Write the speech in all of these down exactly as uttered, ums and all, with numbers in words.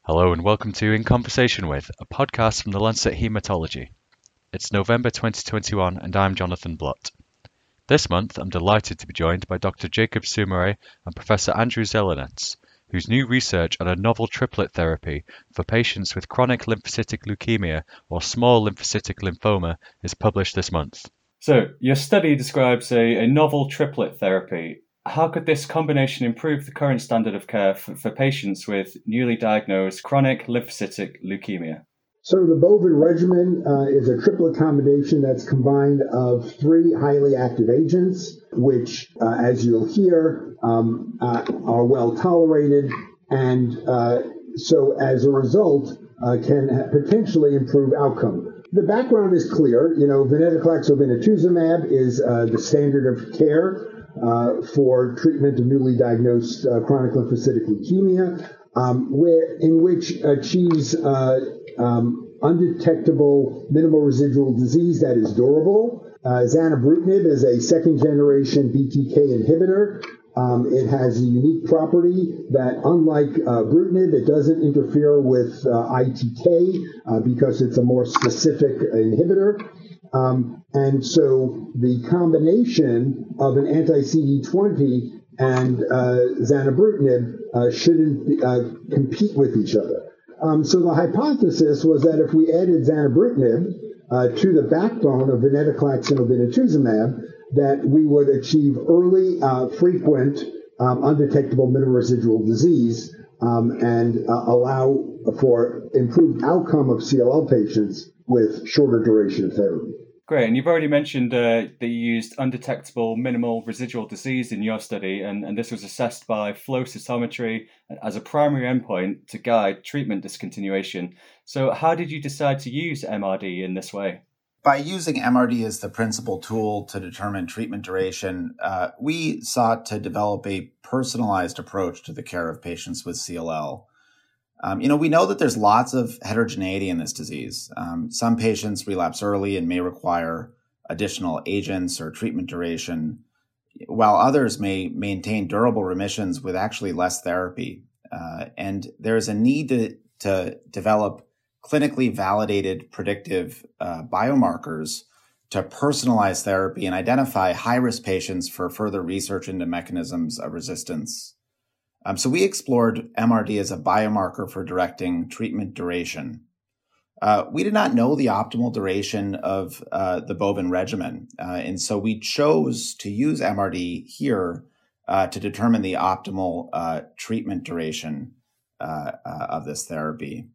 Hello and welcome to In Conversation With, a podcast from the Lancet Haematology. It's November twenty twenty-one and I'm Jonathan Blott. This month I'm delighted to be joined by Doctor Jacob Soumaré and Professor Andrew Zelenets, whose new research on a novel triplet therapy for patients with chronic lymphocytic leukemia or small lymphocytic lymphoma is published this month. So, your study describes a, a novel triplet therapy. How could this combination improve the current standard of care for, for patients with newly diagnosed chronic lymphocytic leukemia? So the Bovin regimen uh, is a triplet combination that's combined of three highly active agents, which, uh, as you'll hear, um, uh, are well tolerated, and uh, so as a result, uh, can potentially improve outcome. The background is clear. You know, venetoclax obinutuzumab is uh, the standard of care Uh, for treatment of newly diagnosed uh, chronic lymphocytic leukemia, um, where, in which achieves uh, um, undetectable minimal residual disease that is durable. Uh, zanubrutinib is a second-generation B T K inhibitor. Um, it has a unique property that, unlike uh, brutinib, it doesn't interfere with uh, I T K uh, because it's a more specific inhibitor. Um, and so the combination of an anti-C D twenty and uh, zanubrutinib uh, shouldn't uh, compete with each other. Um, so the hypothesis was that if we added zanubrutinib uh, to the backbone of venetoclax and obinutuzumab, that we would achieve early, uh, frequent, um, undetectable minimal residual disease um, and uh, allow for improved outcome of C L L patients with shorter duration of therapy. Great, and you've already mentioned uh, that you used undetectable minimal residual disease in your study, and, and this was assessed by flow cytometry as a primary endpoint to guide treatment discontinuation. So how did you decide to use M R D in this way? By using M R D as the principal tool to determine treatment duration, uh, we sought to develop a personalized approach to the care of patients with C L L. Um, you know, we know that there's lots of heterogeneity in this disease. Um, some patients relapse early and may require additional agents or treatment duration, while others may maintain durable remissions with actually less therapy. Uh, and there's a need to, to develop clinically validated predictive uh, biomarkers to personalize therapy and identify high-risk patients for further research into mechanisms of resistance. Um, so we explored M R D as a biomarker for directing treatment duration. Uh, we did not know the optimal duration of uh, the Bovin regimen, uh, and so we chose to use M R D here uh, to determine the optimal uh, treatment duration uh, uh, of this therapy.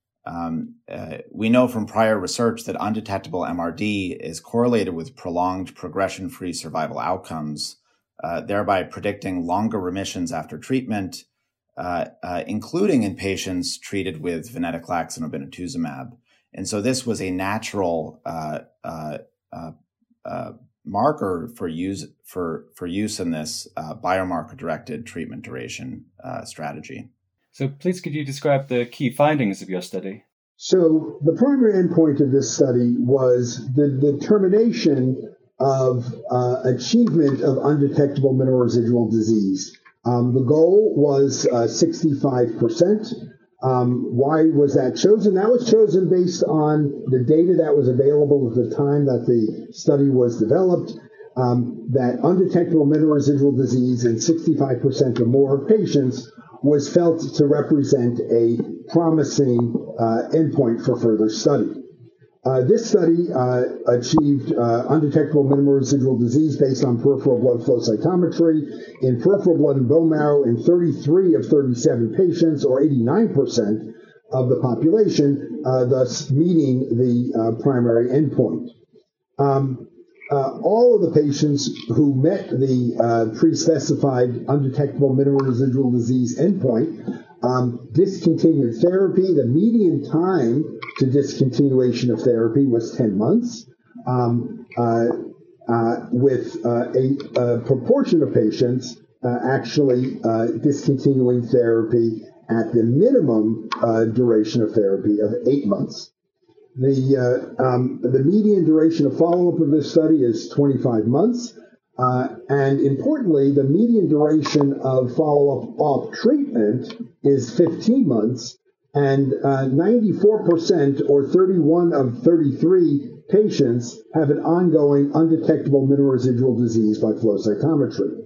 Um, uh, we know from prior research that undetectable M R D is correlated with prolonged progression-free survival outcomes, Uh, thereby predicting longer remissions after treatment, uh, uh, including in patients treated with venetoclax and obinutuzumab. And so this was a natural uh, uh, uh, uh, marker for use for for use in this uh, biomarker-directed treatment duration uh, strategy. So please could you describe the key findings of your study? So the primary endpoint of this study was the determination of uh, achievement of undetectable minimal residual disease. Um, the goal was uh, sixty-five percent. Um, why was that chosen? That was chosen based on the data that was available at the time that the study was developed, um, that undetectable minimal residual disease in sixty-five percent or more of patients was felt to represent a promising uh, endpoint for further study. Uh, this study uh, achieved uh, undetectable minimal residual disease based on peripheral blood flow cytometry in peripheral blood and bone marrow in thirty-three of thirty-seven patients, or eighty-nine percent of the population, uh, thus meeting the uh, primary endpoint. Um, uh, all of the patients who met the uh, pre-specified undetectable minimal residual disease endpoint Um, discontinued therapy. The median time to discontinuation of therapy was ten months, um, uh, uh, with uh, a, a proportion of patients uh, actually uh, discontinuing therapy at the minimum uh, duration of therapy of eight months. The, uh, um, the median duration of follow-up of this study is twenty-five months. Uh, and importantly, the median duration of follow-up off treatment is fifteen months, And uh, ninety-four percent, or thirty-one of thirty-three patients, have an ongoing undetectable minimal residual disease by flow cytometry.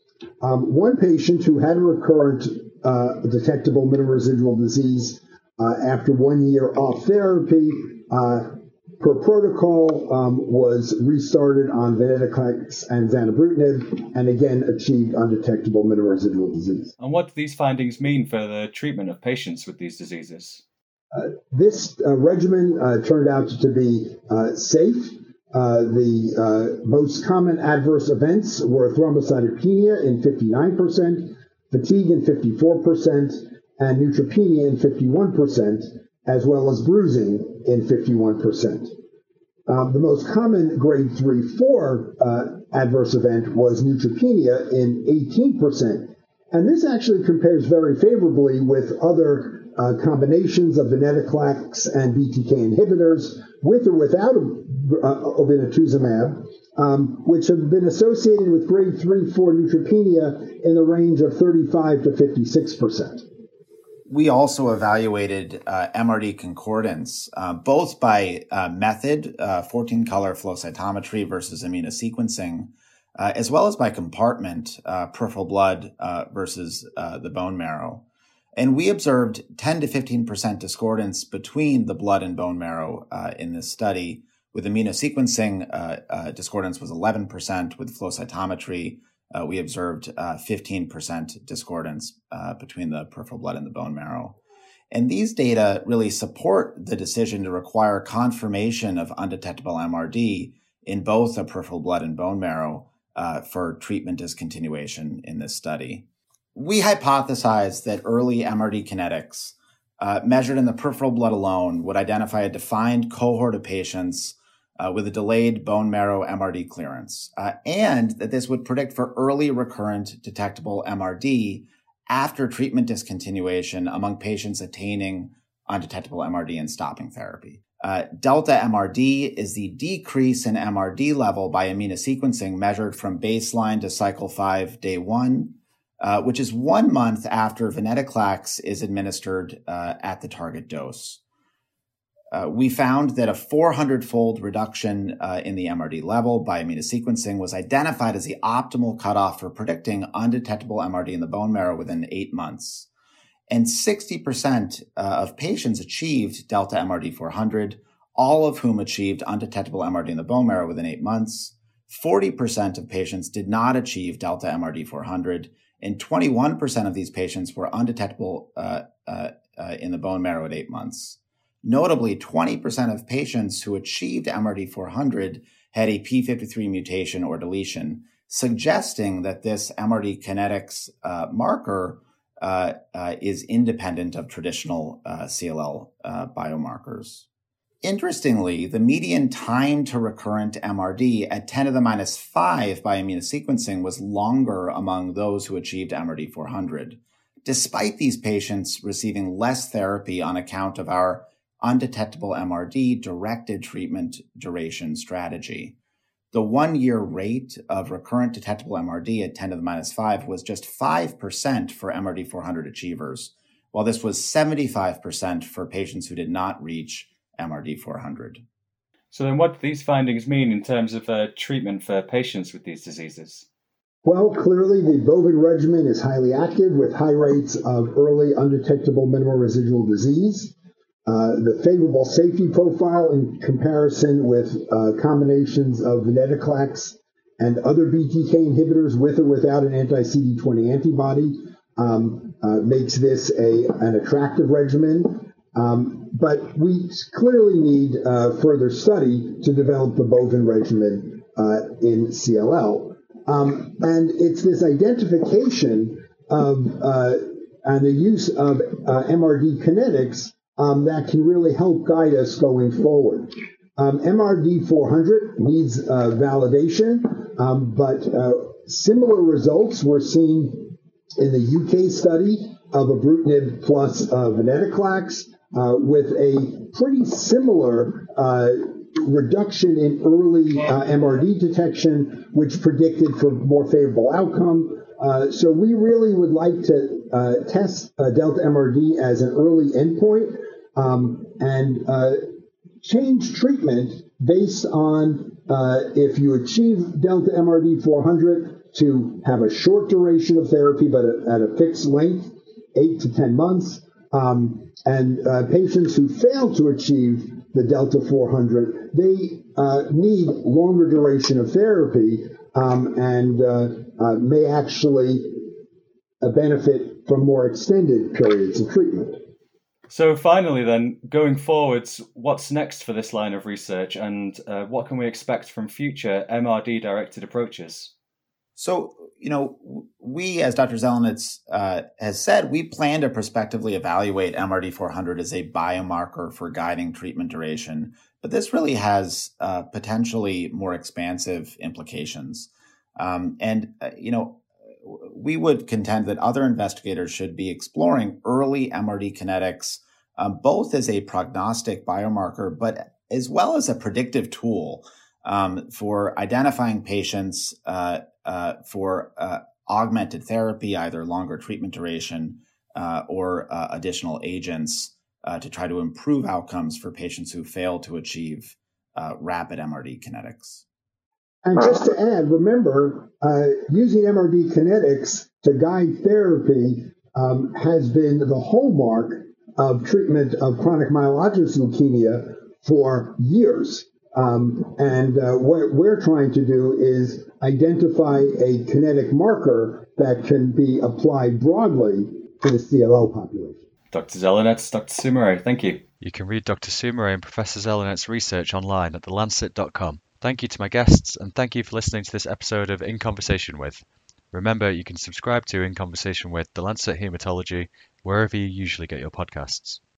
Um, one patient who had a recurrent uh, detectable minimal residual disease uh, after one year off therapy, uh, per protocol, um, was restarted on venetoclax and zanubrutinib, and again achieved undetectable minimal residual disease. And what do these findings mean for the treatment of patients with these diseases? Uh, this uh, regimen uh, turned out to be uh, safe. Uh, the uh, most common adverse events were thrombocytopenia in fifty-nine percent, fatigue in fifty-four percent, and neutropenia in fifty-one percent, as well as bruising in fifty-one percent. Um, the most common grade three four uh, adverse event was neutropenia in eighteen percent. And this actually compares very favorably with other uh, combinations of venetoclax and B T K inhibitors, with or without uh, obinutuzumab, um, which have been associated with grade three four neutropenia in the range of thirty-five to fifty-six percent. We also evaluated uh, M R D concordance, uh, both by uh, method, uh, fourteen color flow cytometry versus immunosequencing, uh, as well as by compartment, uh, peripheral blood uh, versus uh, the bone marrow. And we observed ten to fifteen percent discordance between the blood and bone marrow uh, in this study. With immunosequencing, uh, uh, discordance was eleven percent. With flow cytometry, Uh, we observed uh, fifteen percent discordance uh, between the peripheral blood and the bone marrow. And these data really support the decision to require confirmation of undetectable M R D in both the peripheral blood and bone marrow uh, for treatment discontinuation in this study. We hypothesized that early M R D kinetics uh, measured in the peripheral blood alone would identify a defined cohort of patients Uh, with a delayed bone marrow M R D clearance, uh, and that this would predict for early recurrent detectable M R D after treatment discontinuation among patients attaining undetectable M R D and stopping therapy. Uh, delta M R D is the decrease in M R D level by immunosequencing measured from baseline to cycle five, day one, uh, which is one month after venetoclax is administered uh, at the target dose. Uh, we found that a four hundred fold reduction uh, in the M R D level by immunosequencing was identified as the optimal cutoff for predicting undetectable M R D in the bone marrow within eight months. And sixty percent uh, of patients achieved delta M R D four hundred, all of whom achieved undetectable M R D in the bone marrow within eight months. forty percent of patients did not achieve delta M R D four hundred, and twenty-one percent of these patients were undetectable uh, uh, uh, in the bone marrow at eight months. Notably, twenty percent of patients who achieved M R D four hundred had a p fifty-three mutation or deletion, suggesting that this M R D kinetics uh, marker uh, uh, is independent of traditional uh, C L L uh, biomarkers. Interestingly, the median time to recurrent M R D at ten to the minus five by immunosequencing was longer among those who achieved M R D four hundred, despite these patients receiving less therapy on account of our undetectable M R D directed treatment duration strategy. The one-year rate of recurrent detectable M R D at ten to the minus five was just five percent for M R D four hundred achievers, while this was seventy-five percent for patients who did not reach M R D four hundred. So then what do these findings mean in terms of uh, treatment for patients with these diseases? Well, clearly the Bovin regimen is highly active with high rates of early undetectable minimal residual disease. Uh, the favorable safety profile in comparison with uh, combinations of venetoclax and other B T K inhibitors with or without an anti-C D twenty antibody um, uh, makes this a, an attractive regimen. Um, but we clearly need uh, further study to develop the Bovin regimen uh, in C L L. Um, and it's this identification of uh, and the use of uh, M R D kinetics Um, that can really help guide us going forward. Um, M R D four hundred needs uh, validation, um, but uh, similar results were seen in the U K study of ibrutinib plus uh, venetoclax uh, with a pretty similar uh, reduction in early uh, M R D detection, which predicted for more favorable outcome. Uh, so we really would like to uh, test uh, delta M R D as an early endpoint um, and uh, change treatment based on uh, if you achieve delta M R D four hundred to have a short duration of therapy, but at a fixed length, eight to ten months. Um, and uh, patients who fail to achieve the delta four hundred, they uh, need longer duration of therapy um, and uh, uh, may actually uh, benefit from more extended periods of treatment. So finally then, going forwards, what's next for this line of research and uh, what can we expect from future M R D-directed approaches? So, you know, we, as Doctor Zelenets uh, has said, we plan to prospectively evaluate M R D four hundred as a biomarker for guiding treatment duration. But this really has uh, potentially more expansive implications. Um, and, uh, you know, we would contend that other investigators should be exploring early M R D kinetics, um, both as a prognostic biomarker, but as well as a predictive tool um, for identifying patients uh, uh, for uh, augmented therapy, either longer treatment duration uh, or uh, additional agents uh, to try to improve outcomes for patients who fail to achieve uh, rapid M R D kinetics. And just to add, remember, uh, using M R D kinetics to guide therapy um, has been the hallmark of treatment of chronic myelogenous leukemia for years. Um, and uh, what we're trying to do is identify a kinetic marker that can be applied broadly to the C L L population. Doctor Zelenets, Doctor Soumeray, thank you. You can read Doctor Soumeray and Professor Zelenets' research online at the lancet dot com. Thank you to my guests, and thank you for listening to this episode of In Conversation With. Remember, you can subscribe to In Conversation With, The Lancet Haematology, wherever you usually get your podcasts.